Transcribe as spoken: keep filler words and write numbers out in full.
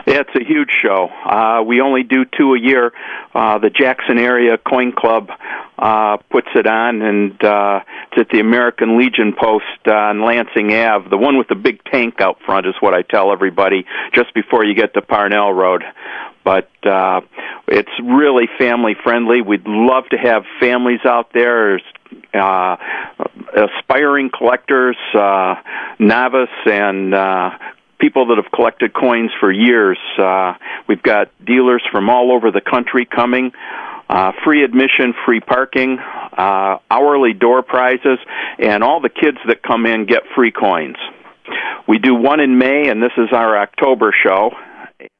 It's a huge show. Uh, we only do two a year. Uh, the Jackson Area Coin Club uh, puts it on, and uh, it's at the American Legion Post on Lansing Avenue. The one with the big tank out front is what I tell everybody just before you get to Parnell Road. But uh, it's really family-friendly. We'd love to have families out there, uh, aspiring collectors, uh, novice, and uh, people that have collected coins for years. Uh, we've got dealers from all over the country coming. Uh, free admission, free parking, uh, hourly door prizes, and all the kids that come in get free coins. We do one in May, and this is our October show.